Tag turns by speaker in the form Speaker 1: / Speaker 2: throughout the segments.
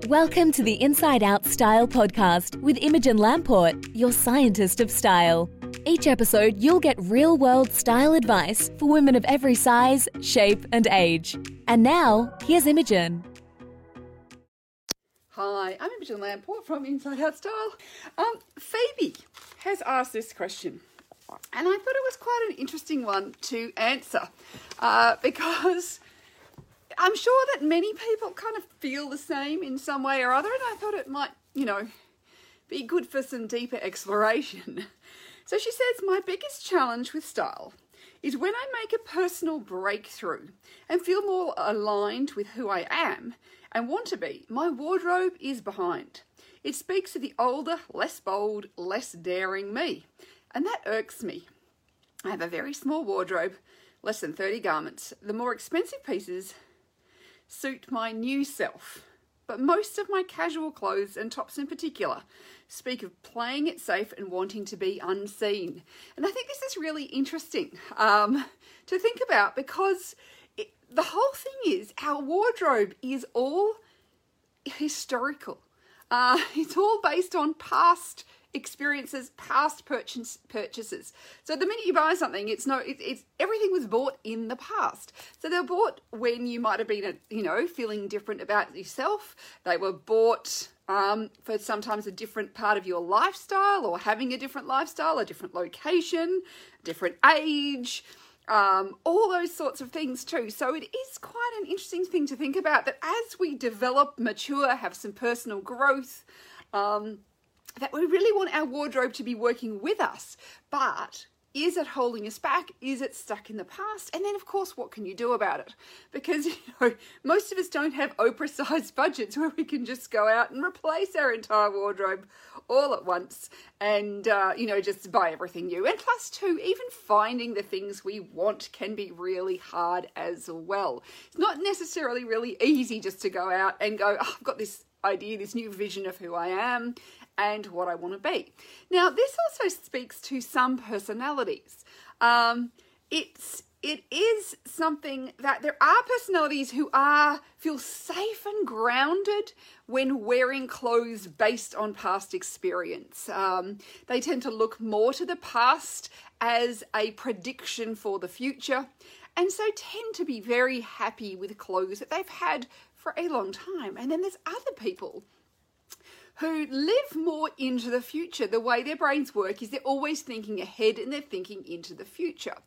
Speaker 1: Welcome to the Inside Out Style podcast with Imogen Lamport, your scientist of style. Each episode, you'll get real-world style advice for women of every size, shape, and age. And now, here's Imogen.
Speaker 2: Hi, I'm Imogen Lamport from Inside Out Style. Phoebe has asked this question, and I thought it was quite an interesting one to answer because I'm sure that many people kind of feel the same in some way or other, and I thought it might, be good for some deeper exploration. So she says, my biggest challenge with style is when I make a personal breakthrough and feel more aligned with who I am and want to be, my wardrobe is behind. It speaks to the older, less bold, less daring me, and that irks me. I have a very small wardrobe, less than 30 garments. The more expensive pieces suit my new self, but most of my casual clothes, and tops in particular, speak of playing it safe and wanting to be unseen. And I think this is really interesting to think about because the whole thing is our wardrobe is all historical. It's all based on past experiences, past purchases. So the minute you buy something, it's everything was bought in the past. So they were bought when you might have been, feeling different about yourself. They were bought for sometimes a different part of your lifestyle or having a different lifestyle, a different location, different age, all those sorts of things too. So it is quite an interesting thing to think about that as we develop, mature, have some personal growth, that we really want our wardrobe to be working with us, but is it holding us back? Is it stuck in the past? And then, of course, what can you do about it? Because, most of us don't have Oprah-sized budgets where we can just go out and replace our entire wardrobe all at once and, just buy everything new. And plus, too, even finding the things we want can be really hard as well. It's not necessarily really easy just to go out and go, I've got this idea, this new vision of who I am and what I want to be. Now, this also speaks to some personalities. It is something that there are personalities who feel safe and grounded when wearing clothes based on past experience. They tend to look more to the past as a prediction for the future, and so tend to be very happy with clothes that they've had for a long time. And then there's other people who live more into the future. The way their brains work is they're always thinking ahead and they're thinking into the future.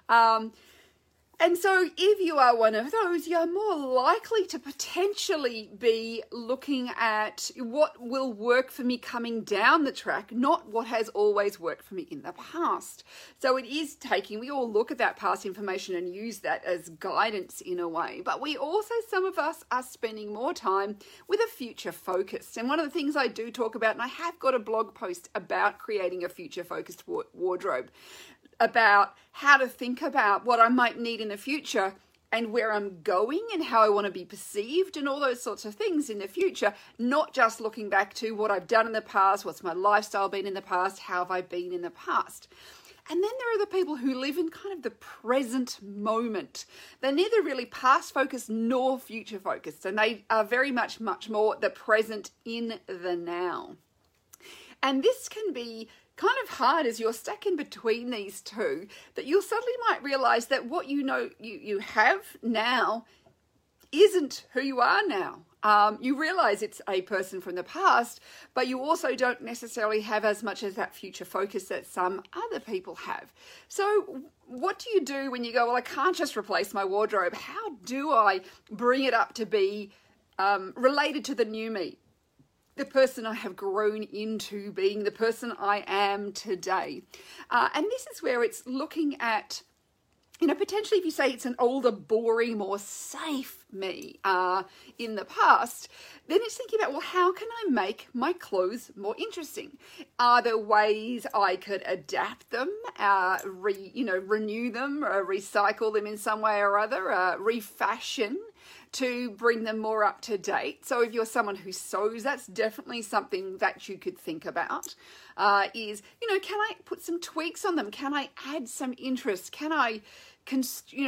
Speaker 2: And so if you are one of those, you're more likely to potentially be looking at what will work for me coming down the track, not what has always worked for me in the past. So it is we all look at that past information and use that as guidance in a way. But we also, some of us are spending more time with a future focus. And one of the things I do talk about, and I have got a blog post about creating a future focused wardrobe, about how to think about what I might need in the future and where I'm going and how I want to be perceived and all those sorts of things in the future, not just looking back to what I've done in the past, what's my lifestyle been in the past, how have I been in the past. And then there are the people who live in kind of the present moment. They're neither really past focused nor future focused, and they are very much more the present in the now. And this can be kind of hard as you're stuck in between these two, that you'll suddenly might realize that what you have now isn't who you are now. You realize it's a person from the past, but you also don't necessarily have as much as that future focus that some other people have. So what do you do when you go, well, I can't just replace my wardrobe? How do I bring it up to be related to the new me? The person I have grown into being, the person I am today. And this is where it's looking at, potentially if you say it's an older, boring, more safe me in the past, then it's thinking about, well, how can I make my clothes more interesting? Are there ways I could adapt them, renew them, recycle them in some way or other, refashion to bring them more up to date? So if you're someone who sews, that's definitely something that you could think about. Can I put some tweaks on them? Can I add some interest? Can I,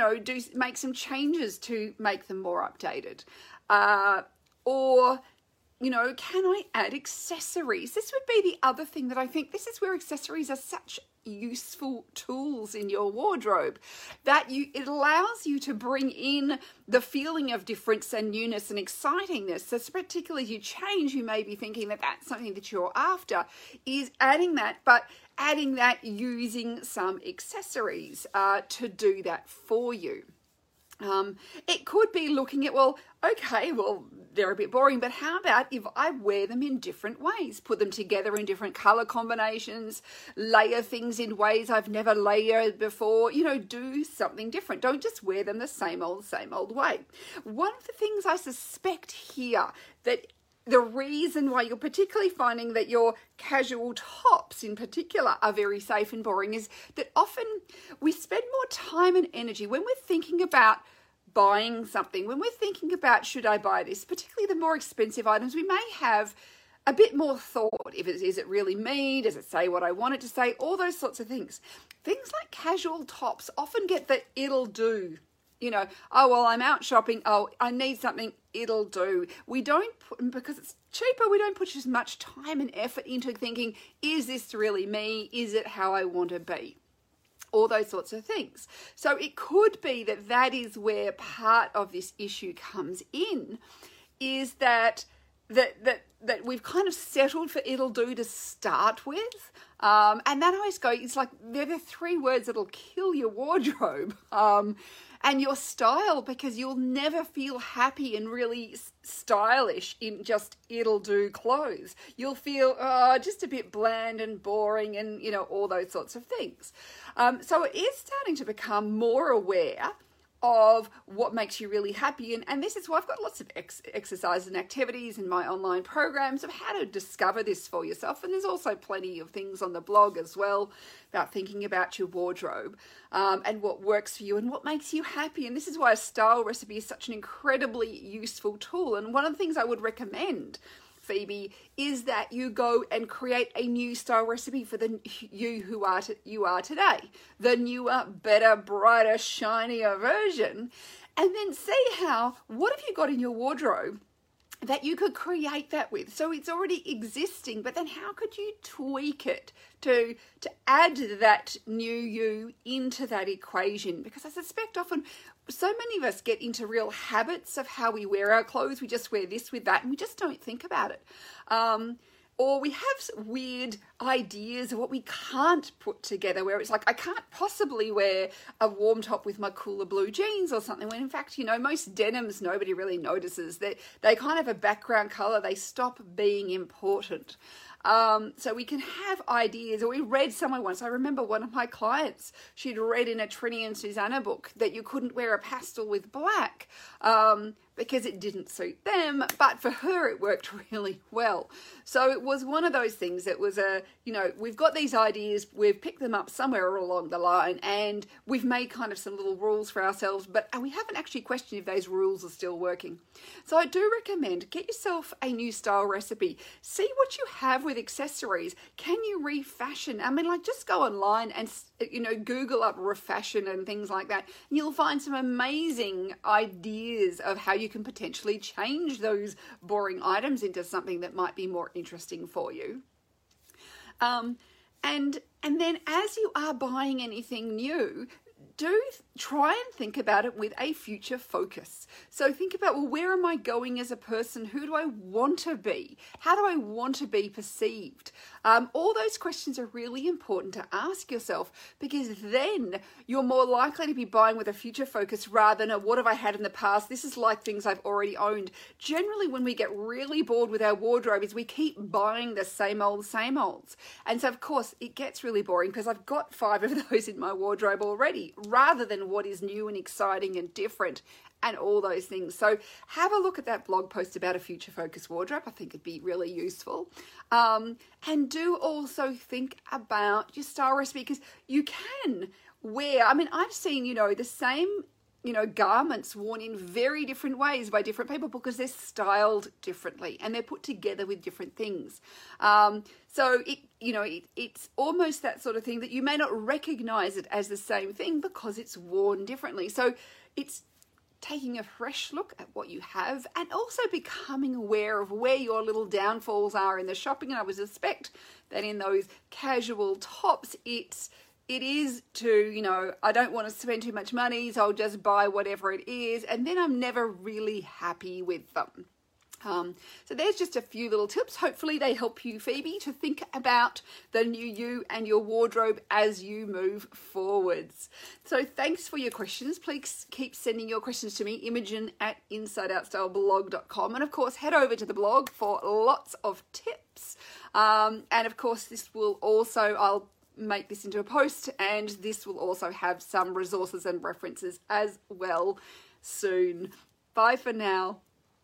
Speaker 2: make some changes to make them more updated? Or can I add accessories? This would be the other thing that I think this is where accessories are such useful tools in your wardrobe, that it allows you to bring in the feeling of difference and newness and excitingness. So particularly as you change, you may be thinking that that's something that you're after, is adding that, but adding that using some accessories to do that for you. It could be looking at, they're a bit boring, but how about if I wear them in different ways, put them together in different color combinations, layer things in ways I've never layered before, do something different. Don't just wear them the same old way. One of the things I suspect here, that the reason why you're particularly finding that your casual tops in particular are very safe and boring, is that often we spend more time and energy when we're thinking about buying something, when we're thinking about, should I buy this, particularly the more expensive items, we may have a bit more thought. Is it really me? Does it say what I want it to say? All those sorts of things. Things like casual tops often get the it'll do. I'm out shopping. I need something, it'll do. We don't put, because it's cheaper, we don't put as much time and effort into thinking, is this really me? Is it how I want to be? All those sorts of things. So it could be that is where part of this issue comes in, is that we've kind of settled for it'll do to start with. And that always it's like, they're the three words that'll kill your wardrobe. And your style, because you'll never feel happy and really stylish in just it'll do clothes. You'll feel just a bit bland and boring and, all those sorts of things. So it is starting to become more aware of what makes you really happy. And this is why I've got lots of exercises and activities in my online programs of how to discover this for yourself. And there's also plenty of things on the blog as well about thinking about your wardrobe and what works for you and what makes you happy. And this is why a style recipe is such an incredibly useful tool. And one of the things I would recommend, Phoebe, is that you go and create a new style recipe for the you who you are today, the newer, better, brighter, shinier version, and then see what have you got in your wardrobe that you could create that with. So it's already existing, but then how could you tweak it to add that new you into that equation? Because I suspect often so many of us get into real habits of how we wear our clothes. We just wear this with that and we just don't think about it. Or we have weird ideas of what we can't put together, where it's like, I can't possibly wear a warm top with my cooler blue jeans or something, when in fact, most denims nobody really notices. They kind of have a background color. They stop being important. So we can have ideas. Or we read somewhere once, I remember one of my clients, she'd read in a Trini and Susanna book that you couldn't wear a pastel with black because it didn't suit them, but for her it worked really well. So it was one of those things that was we've got these ideas, we've picked them up somewhere along the line, and we've made kind of some little rules for ourselves, but we haven't actually questioned if those rules are still working. So I do recommend, get yourself a new style recipe. See what you have with accessories. Can you refashion? Just go online and Google up refashion and things like that, and you'll find some amazing ideas of how you can potentially change those boring items into something that might be more interesting for you. And then as you are buying anything new, do try and think about it with a future focus. So think about, where am I going as a person? Who do I want to be? How do I want to be perceived? All those questions are really important to ask yourself, because then you're more likely to be buying with a future focus rather than what have I had in the past? This is like things I've already owned. Generally, when we get really bored with our wardrobe, is we keep buying the same olds. And so, of course, it gets really boring because I've got 5 of those in my wardrobe already, rather than what is new and exciting and different and all those things. So have a look at that blog post about a future focused wardrobe. I think it'd be really useful. And do also think about your style recipe, because you can wear, I've seen, the same garments worn in very different ways by different people because they're styled differently and they're put together with different things. So it's almost that sort of thing that you may not recognize it as the same thing because it's worn differently. So it's taking a fresh look at what you have, and also becoming aware of where your little downfalls are in the shopping. And I would suspect that in those casual tops, it is to, I don't want to spend too much money, so I'll just buy whatever it is, and then I'm never really happy with them. So there's just a few little tips. Hopefully they help you, Phoebe, to think about the new you and your wardrobe as you move forwards. So thanks for your questions. Please keep sending your questions to me, imogen@insideoutstyleblog.com. And of course, head over to the blog for lots of tips. And of course, this will also, I'll make this into a post, and this will also have some resources and references as well soon. Bye for now.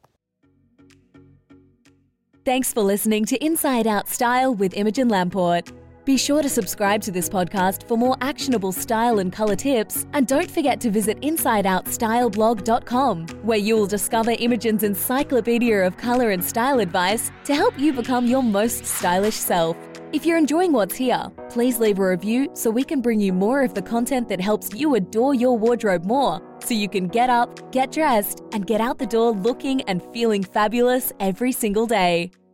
Speaker 1: Thanks for listening to Inside Out Style with Imogen Lamport. Be sure to subscribe to this podcast for more actionable style and colour tips, and don't forget to visit InsideOutStyleBlog.com, where you will discover Imogen's encyclopedia of colour and style advice to help you become your most stylish self. If you're enjoying what's here, please leave a review so we can bring you more of the content that helps you adore your wardrobe more, so you can get up, get dressed, and get out the door looking and feeling fabulous every single day.